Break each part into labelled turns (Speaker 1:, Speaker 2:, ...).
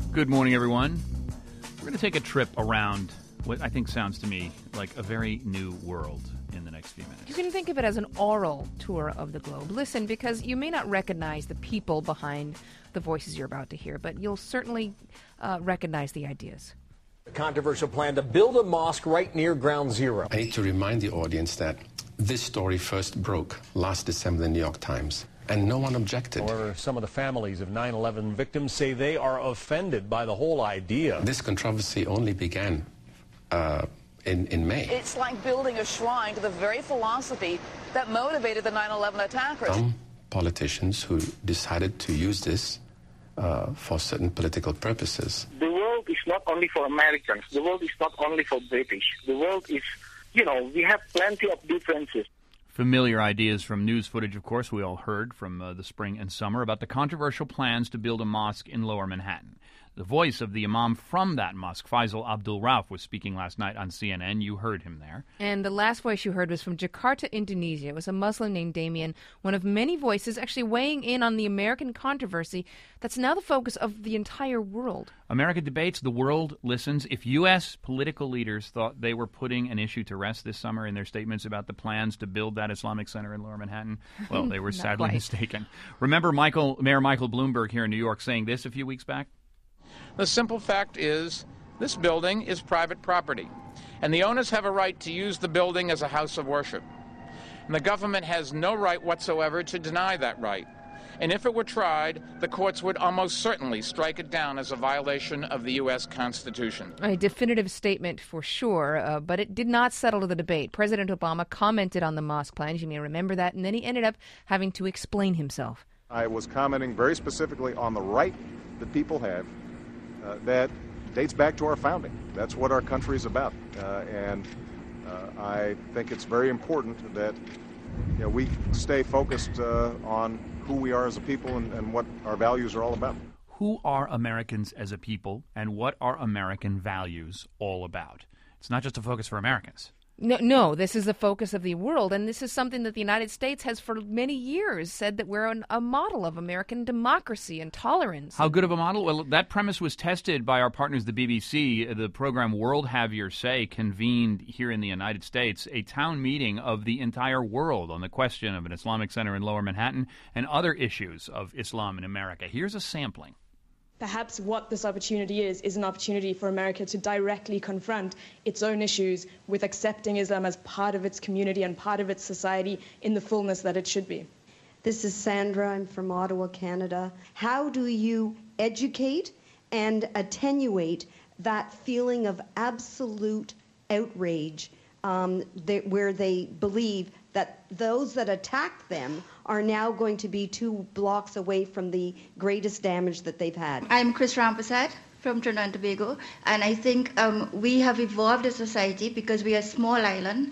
Speaker 1: Good morning, everyone. We're going to take a trip around what I think sounds to me like a very new world in the next few minutes.
Speaker 2: You can think of it as an oral tour of the globe. Listen, because you may not recognize the people behind the voices you're about to hear, but you'll certainly recognize the ideas.
Speaker 3: A controversial plan to build a mosque right near Ground Zero.
Speaker 4: I need to remind the audience that this story first broke last December in the New York Times, and no one objected.
Speaker 3: However, some of the families of 9/11 victims say they are offended by the whole idea.
Speaker 4: This controversy only began in May.
Speaker 5: It's like building a shrine to the very philosophy that motivated the 9/11 attackers.
Speaker 4: Some politicians who decided to use this for certain political purposes.
Speaker 6: The world is not only for Americans. The world is not only for British. The world is, we have plenty of differences.
Speaker 1: Familiar ideas from news footage, of course, we all heard from the spring and summer about the controversial plans to build a mosque in Lower Manhattan. The voice of the imam from that mosque, Faisal Abdul Rauf, was speaking last night on CNN. You heard him there.
Speaker 2: And the last voice you heard was from Jakarta, Indonesia. It was a Muslim named Damien, one of many voices actually weighing in on the American controversy that's now the focus of the entire world.
Speaker 1: America debates, the world listens. If U.S. political leaders thought they were putting an issue to rest this summer in their statements about the plans to build that Islamic center in Lower Manhattan, well, they were sadly mistaken. Remember Mayor Michael Bloomberg here in New York saying this a few weeks back?
Speaker 7: The simple fact is this building is private property, and the owners have a right to use the building as a house of worship. And the government has no right whatsoever to deny that right. And if it were tried, the courts would almost certainly strike it down as a violation of the U.S. Constitution.
Speaker 2: A definitive statement for sure, but it did not settle the debate. President Obama commented on the mosque plans, you may remember that, and then he ended up having to explain himself.
Speaker 8: I was commenting very specifically on the right that people have that dates back to our founding. That's what our country is about. And I think it's very important that we stay focused on who we are as a people and what our values are all about.
Speaker 1: Who are Americans as a people, and what are American values all about? It's not just a focus for Americans.
Speaker 2: No, this is the focus of the world, and this is something that the United States has for many years said that we're a model of American democracy and tolerance.
Speaker 1: How good of a model? Well, that premise was tested by our partners, the BBC. The program World Have Your Say convened here in the United States a town meeting of the entire world on the question of an Islamic center in Lower Manhattan and other issues of Islam in America. Here's a sampling.
Speaker 9: Perhaps what this opportunity is an opportunity for America to directly confront its own issues with accepting Islam as part of its community and part of its society in the fullness that it should be.
Speaker 10: This is Sandra. I'm from Ottawa, Canada. How do you educate and attenuate that feeling of absolute outrage where they believe that those that attacked them are now going to be 2 blocks away from the greatest damage that they've had?
Speaker 11: I'm Chris Rampersad from Trinidad and Tobago, and I think we have evolved as a society because we are a small island,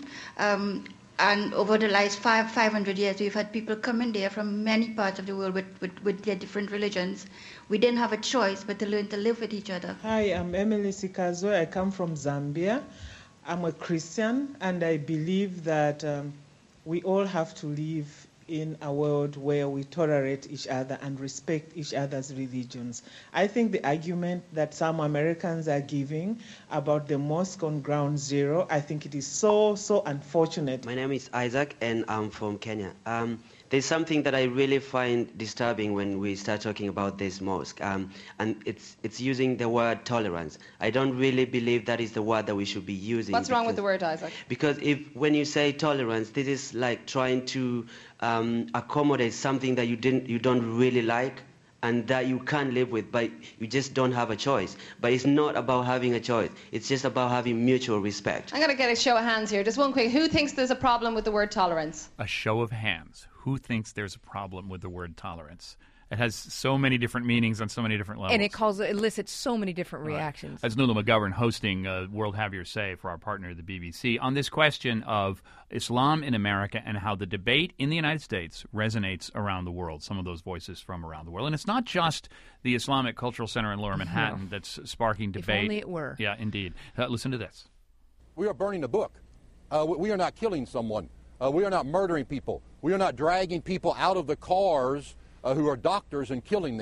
Speaker 11: and over the last 500 years we've had people coming there from many parts of the world with their different religions. We didn't have a choice but to learn to live with each other.
Speaker 12: Hi, I'm Emily Sikazo. I come from Zambia. I'm a Christian, and I believe that we all have to live in a world where we tolerate each other and respect each other's religions. I think the argument that some Americans are giving about the mosque on Ground Zero, I think it is so unfortunate.
Speaker 13: My name is Isaac, and I'm from Kenya. There's something that I really find disturbing when we start talking about this mosque, and it's using the word tolerance. I don't really believe that is the word that we should be using.
Speaker 9: What's wrong with the word, Isaac?
Speaker 13: Because when you say tolerance, this is like trying to accommodate something that you don't really like and that you can't live with, but you just don't have a choice. But it's not about having a choice. It's just about having mutual respect.
Speaker 9: I'm going to get a show of hands here. Just one quick. Who thinks there's a problem with the word tolerance?
Speaker 1: A show of hands. Who thinks there's a problem with the word tolerance? It has so many different meanings on so many different levels.
Speaker 2: And it elicits so many different reactions.
Speaker 1: That's Nuala McGovern hosting World Have Your Say for our partner, the BBC, on this question of Islam in America and how the debate in the United States resonates around the world, some of those voices from around the world. And it's not just the Islamic Cultural Center in Lower Manhattan that's sparking debate.
Speaker 2: If only it were.
Speaker 1: Yeah, indeed. Listen to this.
Speaker 14: We are burning the book. We are not killing someone. We are not murdering people. We are not dragging people out of the cars who are doctors and killing them.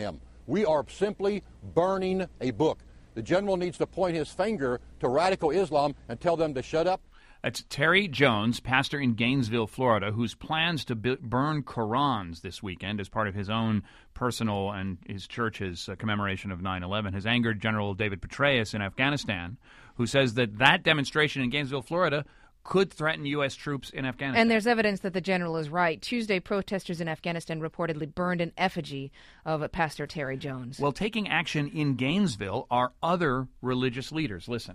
Speaker 14: We are simply burning a book. The general needs to point his finger to radical Islam and tell them to shut up.
Speaker 1: That's Terry Jones, pastor in Gainesville, Florida, whose plans to burn Qurans this weekend as part of his own personal and his church's commemoration of 9/11 has angered General David Petraeus in Afghanistan, who says that demonstration in Gainesville, Florida, could threaten U.S. troops in Afghanistan.
Speaker 2: And there's evidence that the general is right. Tuesday, protesters in Afghanistan reportedly burned an effigy of Pastor Terry Jones.
Speaker 1: Well, taking action in Gainesville are other religious leaders. Listen.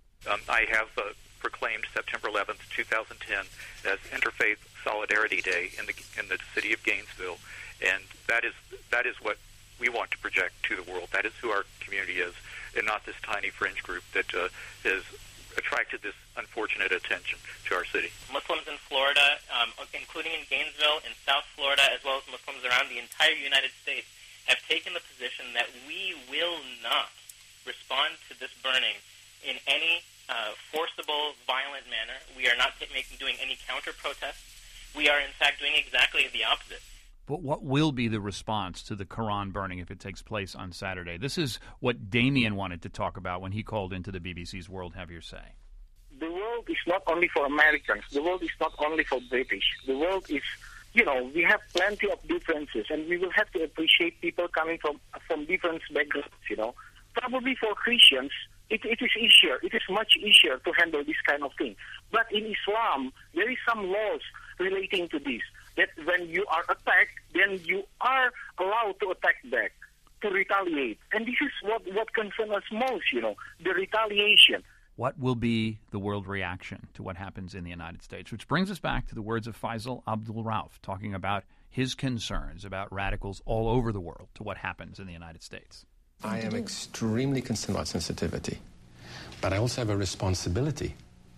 Speaker 15: I have proclaimed September 11th, 2010 as Interfaith Solidarity Day in the city of Gainesville, and that is what we want to project to the world. That is who our community is, and not this tiny fringe group that has attracted this unfortunate attention to our city.
Speaker 16: Muslims in Florida, including in Gainesville, in South Florida, as well as Muslims around the entire United States, have taken the position that we will not respond to this burning in any forcible, violent manner. We are not doing any counter-protests. We are, in fact, doing exactly the opposite.
Speaker 1: But what will be the response to the Quran burning if it takes place on Saturday? This is what Damien wanted to talk about when he called into the BBC's World Have Your Say.
Speaker 6: The world is not only for Americans. The world is not only for British. The world is, we have plenty of differences, and we will have to appreciate people coming from different backgrounds, Probably for Christians, it is easier. It is much easier to handle this kind of thing. But in Islam, there is some laws relating to this, that when you are attacked, then you are allowed to attack back, to retaliate. And this is what concerns us most, the retaliation.
Speaker 1: What will be the world reaction to what happens in the United States? Which brings us back to the words of Faisal Abdul-Rauf, talking about his concerns about radicals all over the world to what happens in the United States.
Speaker 4: I am extremely concerned about sensitivity, but I also have a responsibility.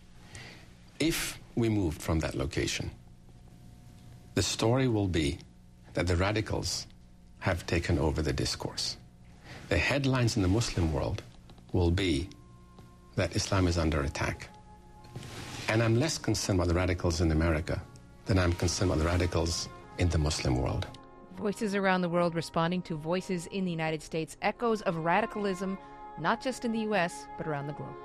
Speaker 4: If we moved from that location, the story will be that the radicals have taken over the discourse. The headlines in the Muslim world will be that Islam is under attack. And I'm less concerned about the radicals in America than I'm concerned about the radicals in the Muslim world.
Speaker 2: Voices around the world responding to voices in the United States, echoes of radicalism, not just in the U.S., but around the globe.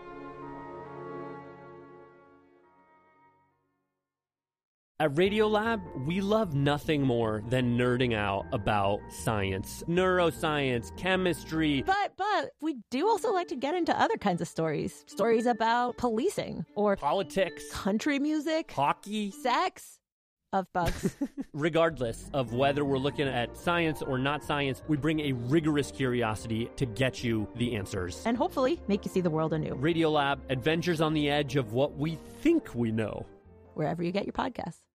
Speaker 17: At Radiolab, we love nothing more than nerding out about science, neuroscience, chemistry.
Speaker 18: But we do also like to get into other kinds of stories. Stories about policing or
Speaker 17: politics,
Speaker 18: country music,
Speaker 17: hockey,
Speaker 18: sex. Of bugs.
Speaker 17: Regardless of whether we're looking at science or not science, we bring a rigorous curiosity to get you the answers.
Speaker 18: And hopefully make you see the world anew.
Speaker 17: Radiolab, adventures on the edge of what we think we know.
Speaker 18: Wherever you get your podcasts.